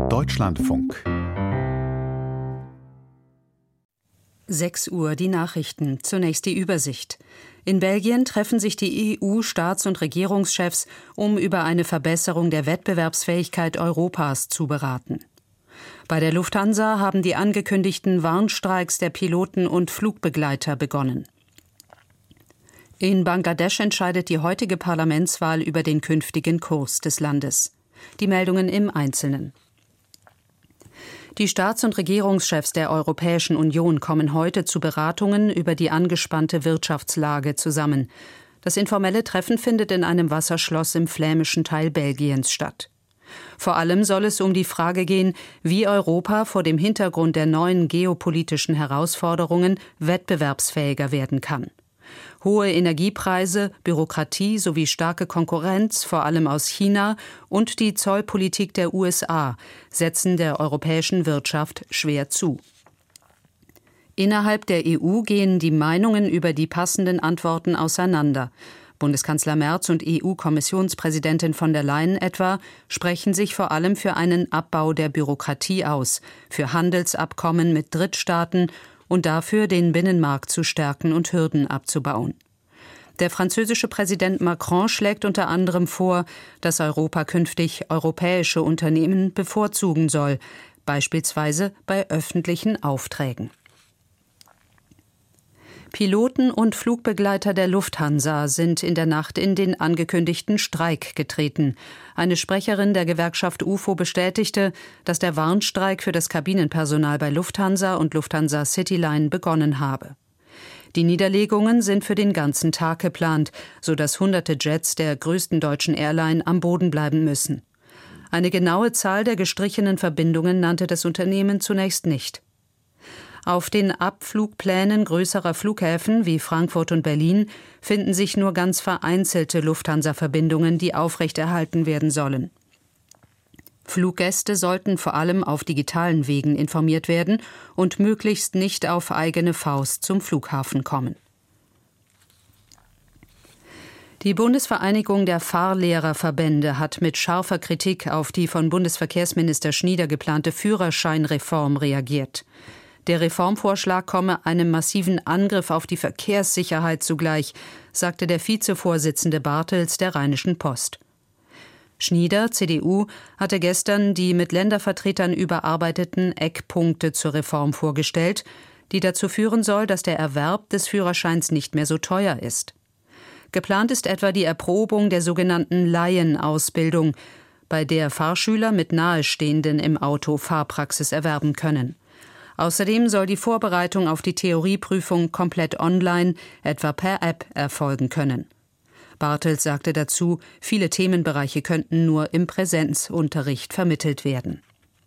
Deutschlandfunk. 6 Uhr die Nachrichten. Zunächst die Übersicht. In Belgien treffen sich die EU-Staats- und Regierungschefs, um über eine Verbesserung der Wettbewerbsfähigkeit Europas zu beraten. Bei der Lufthansa haben die angekündigten Warnstreiks der Piloten und Flugbegleiter begonnen. In Bangladesch entscheidet die heutige Parlamentswahl über den künftigen Kurs des Landes. Die Meldungen im Einzelnen. Die Staats- und Regierungschefs der Europäischen Union kommen heute zu Beratungen über die angespannte Wirtschaftslage zusammen. Das informelle Treffen findet in einem Wasserschloss im flämischen Teil Belgiens statt. Vor allem soll es um die Frage gehen, wie Europa vor dem Hintergrund der neuen geopolitischen Herausforderungen wettbewerbsfähiger werden kann. Hohe Energiepreise, Bürokratie sowie starke Konkurrenz, vor allem aus China, und die Zollpolitik der USA setzen der europäischen Wirtschaft schwer zu. Innerhalb der EU gehen die Meinungen über die passenden Antworten auseinander. Bundeskanzler Merz und EU-Kommissionspräsidentin von der Leyen etwa sprechen sich vor allem für einen Abbau der Bürokratie aus, für Handelsabkommen mit Drittstaaten und dafür, den Binnenmarkt zu stärken und Hürden abzubauen. Der französische Präsident Macron schlägt unter anderem vor, dass Europa künftig europäische Unternehmen bevorzugen soll, beispielsweise bei öffentlichen Aufträgen. Piloten und Flugbegleiter der Lufthansa sind in der Nacht in den angekündigten Streik getreten. Eine Sprecherin der Gewerkschaft UFO bestätigte, dass der Warnstreik für das Kabinenpersonal bei Lufthansa und Lufthansa Cityline begonnen habe. Die Niederlegungen sind für den ganzen Tag geplant, sodass hunderte Jets der größten deutschen Airline am Boden bleiben müssen. Eine genaue Zahl der gestrichenen Verbindungen nannte das Unternehmen zunächst nicht. Auf den Abflugplänen größerer Flughäfen wie Frankfurt und Berlin finden sich nur ganz vereinzelte Lufthansa-Verbindungen, die aufrechterhalten werden sollen. Fluggäste sollten vor allem auf digitalen Wegen informiert werden und möglichst nicht auf eigene Faust zum Flughafen kommen. Die Bundesvereinigung der Fahrlehrerverbände hat mit scharfer Kritik auf die von Bundesverkehrsminister Schnieder geplante Führerscheinreform reagiert. Der Reformvorschlag komme einem massiven Angriff auf die Verkehrssicherheit zugleich, sagte der Vizevorsitzende Bartels der Rheinischen Post. Schnieder, CDU, hatte gestern die mit Ländervertretern überarbeiteten Eckpunkte zur Reform vorgestellt, die dazu führen soll, dass der Erwerb des Führerscheins nicht mehr so teuer ist. Geplant ist etwa die Erprobung der sogenannten Laienausbildung, bei der Fahrschüler mit Nahestehenden im Auto Fahrpraxis erwerben können. Außerdem soll die Vorbereitung auf die Theorieprüfung komplett online, etwa per App, erfolgen können. Bartels sagte dazu, viele Themenbereiche könnten nur im Präsenzunterricht vermittelt werden.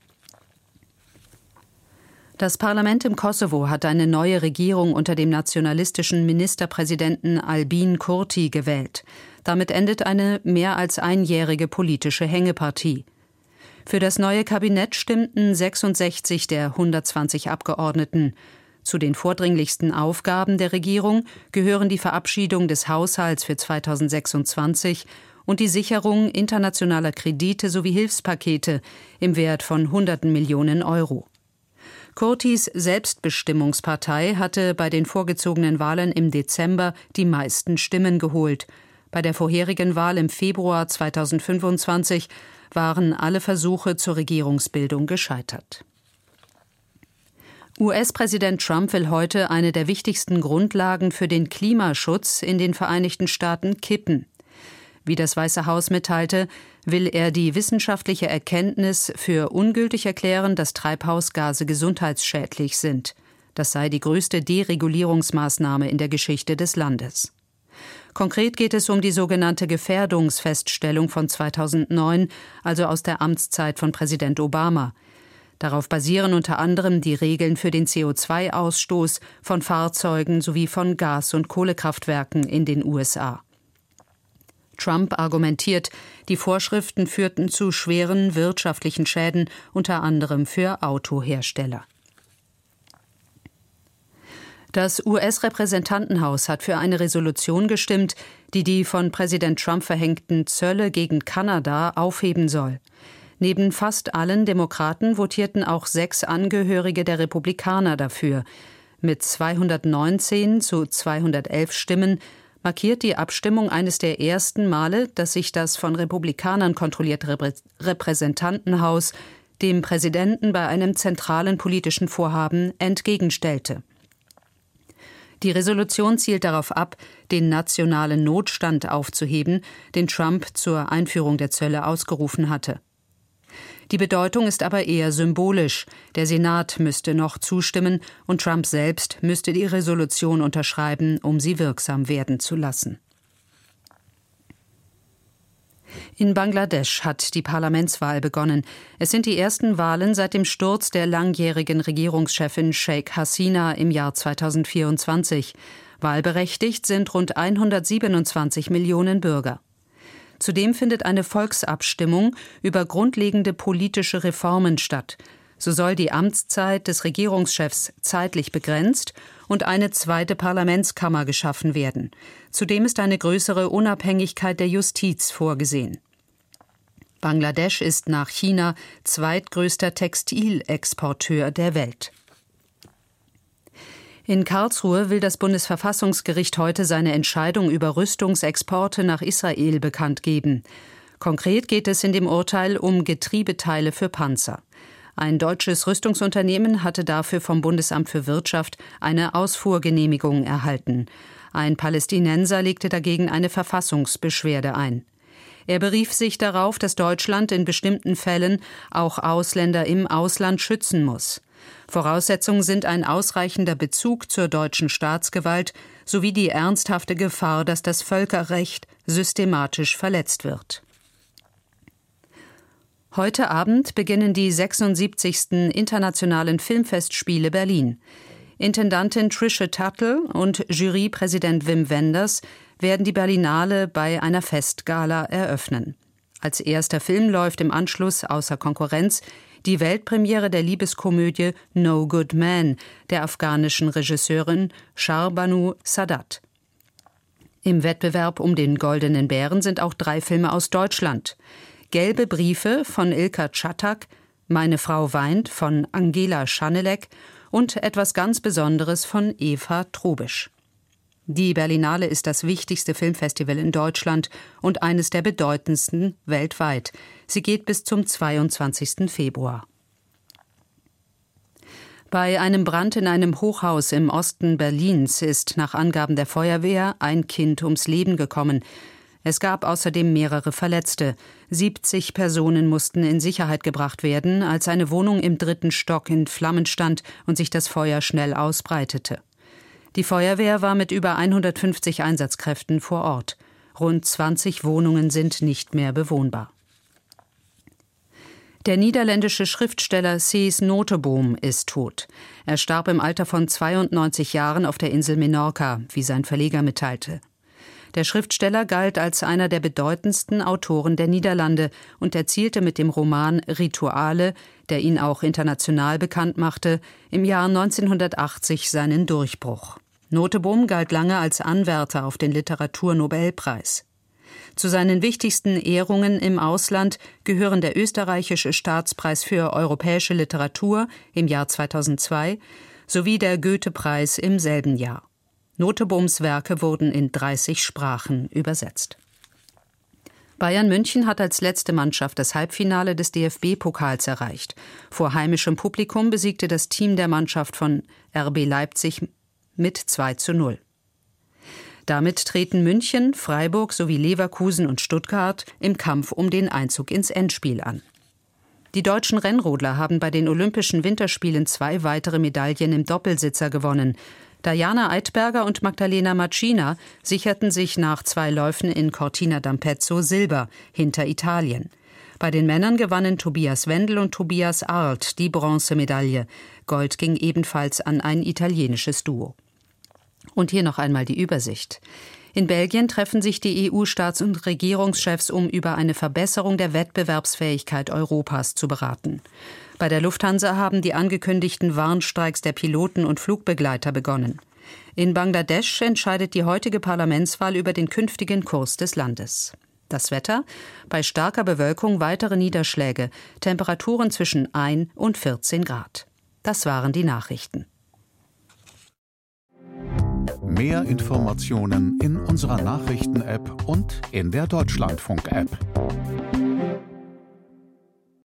Das Parlament im Kosovo hat eine neue Regierung unter dem nationalistischen Ministerpräsidenten Albin Kurti gewählt. Damit endet eine mehr als einjährige politische Hängepartie. Für das neue Kabinett stimmten 66 der 120 Abgeordneten. Zu den vordringlichsten Aufgaben der Regierung gehören die Verabschiedung des Haushalts für 2026 und die Sicherung internationaler Kredite sowie Hilfspakete im Wert von Hunderten Millionen Euro. Kurtis Selbstbestimmungspartei hatte bei den vorgezogenen Wahlen im Dezember die meisten Stimmen geholt. Bei der vorherigen Wahl im Februar 2025 waren alle Versuche zur Regierungsbildung gescheitert. US-Präsident Trump will heute eine der wichtigsten Grundlagen für den Klimaschutz in den Vereinigten Staaten kippen. Wie das Weiße Haus mitteilte, will er die wissenschaftliche Erkenntnis für ungültig erklären, dass Treibhausgase gesundheitsschädlich sind. Das sei die größte Deregulierungsmaßnahme in der Geschichte des Landes. Konkret geht es um die sogenannte Gefährdungsfeststellung von 2009, also aus der Amtszeit von Präsident Obama. Darauf basieren unter anderem die Regeln für den CO2-Ausstoß von Fahrzeugen sowie von Gas- und Kohlekraftwerken in den USA. Trump argumentiert, die Vorschriften führten zu schweren wirtschaftlichen Schäden, unter anderem für Autohersteller. Das US-Repräsentantenhaus hat für eine Resolution gestimmt, die die von Präsident Trump verhängten Zölle gegen Kanada aufheben soll. Neben fast allen Demokraten votierten auch 6 Angehörige der Republikaner dafür. Mit 219 zu 211 Stimmen markiert die Abstimmung eines der ersten Male, dass sich das von Republikanern kontrollierte Repräsentantenhaus dem Präsidenten bei einem zentralen politischen Vorhaben entgegenstellte. Die Resolution zielt darauf ab, den nationalen Notstand aufzuheben, den Trump zur Einführung der Zölle ausgerufen hatte. Die Bedeutung ist aber eher symbolisch. Der Senat müsste noch zustimmen und Trump selbst müsste die Resolution unterschreiben, um sie wirksam werden zu lassen. In Bangladesch hat die Parlamentswahl begonnen. Es sind die ersten Wahlen seit dem Sturz der langjährigen Regierungschefin Sheikh Hasina im Jahr 2024. Wahlberechtigt sind rund 127 Millionen Bürger. Zudem findet eine Volksabstimmung über grundlegende politische Reformen statt. So soll die Amtszeit des Regierungschefs zeitlich begrenzt und eine zweite Parlamentskammer geschaffen werden. Zudem ist eine größere Unabhängigkeit der Justiz vorgesehen. Bangladesch ist nach China zweitgrößter Textilexporteur der Welt. In Karlsruhe will das Bundesverfassungsgericht heute seine Entscheidung über Rüstungsexporte nach Israel bekannt geben. Konkret geht es in dem Urteil um Getriebeteile für Panzer. Ein deutsches Rüstungsunternehmen hatte dafür vom Bundesamt für Wirtschaft eine Ausfuhrgenehmigung erhalten. Ein Palästinenser legte dagegen eine Verfassungsbeschwerde ein. Er berief sich darauf, dass Deutschland in bestimmten Fällen auch Ausländer im Ausland schützen muss. Voraussetzungen sind ein ausreichender Bezug zur deutschen Staatsgewalt sowie die ernsthafte Gefahr, dass das Völkerrecht systematisch verletzt wird. Heute Abend beginnen die 76. Internationalen Filmfestspiele Berlin. Intendantin Trisha Tuttle und Jurypräsident Wim Wenders werden die Berlinale bei einer Festgala eröffnen. Als erster Film läuft im Anschluss außer Konkurrenz die Weltpremiere der Liebeskomödie No Good Man der afghanischen Regisseurin Shahrbanu Sadat. Im Wettbewerb um den Goldenen Bären sind auch 3 Filme aus Deutschland. Gelbe Briefe von Ilka Czatak, Meine Frau weint von Angela Schanelek und Etwas ganz Besonderes von Eva Trobisch. Die Berlinale ist das wichtigste Filmfestival in Deutschland und eines der bedeutendsten weltweit. Sie geht bis zum 22. Februar. Bei einem Brand in einem Hochhaus im Osten Berlins ist nach Angaben der Feuerwehr ein Kind ums Leben gekommen. Es gab außerdem mehrere Verletzte. 70 Personen mussten in Sicherheit gebracht werden, als eine Wohnung im 3. Stock in Flammen stand und sich das Feuer schnell ausbreitete. Die Feuerwehr war mit über 150 Einsatzkräften vor Ort. Rund 20 Wohnungen sind nicht mehr bewohnbar. Der niederländische Schriftsteller Cees Notenboom ist tot. Er starb im Alter von 92 Jahren auf der Insel Menorca, wie sein Verleger mitteilte. Der Schriftsteller galt als einer der bedeutendsten Autoren der Niederlande und erzielte mit dem Roman Rituale, der ihn auch international bekannt machte, im Jahr 1980 seinen Durchbruch. Notenboom galt lange als Anwärter auf den Literaturnobelpreis. Zu seinen wichtigsten Ehrungen im Ausland gehören der österreichische Staatspreis für europäische Literatur im Jahr 2002 sowie der Goethe-Preis im selben Jahr. Notenbooms Werke wurden in 30 Sprachen übersetzt. Bayern München hat als letzte Mannschaft das Halbfinale des DFB-Pokals erreicht. Vor heimischem Publikum besiegte das Team der Mannschaft von RB Leipzig mit 2:0. Damit treten München, Freiburg sowie Leverkusen und Stuttgart im Kampf um den Einzug ins Endspiel an. Die deutschen Rennrodler haben bei den Olympischen Winterspielen 2 weitere Medaillen im Doppelsitzer gewonnen. Diana Eidberger und Magdalena Macina sicherten sich nach 2 Läufen in Cortina d'Ampezzo Silber hinter Italien. Bei den Männern gewannen Tobias Wendel und Tobias Arlt die Bronzemedaille. Gold ging ebenfalls an ein italienisches Duo. Und hier noch einmal die Übersicht. In Belgien treffen sich die EU-Staats- und Regierungschefs, um über eine Verbesserung der Wettbewerbsfähigkeit Europas zu beraten. Bei der Lufthansa haben die angekündigten Warnstreiks der Piloten und Flugbegleiter begonnen. In Bangladesch entscheidet die heutige Parlamentswahl über den künftigen Kurs des Landes. Das Wetter: bei starker Bewölkung weitere Niederschläge, Temperaturen zwischen 1 und 14 Grad. Das waren die Nachrichten. Mehr Informationen in unserer Nachrichten-App und in der Deutschlandfunk-App.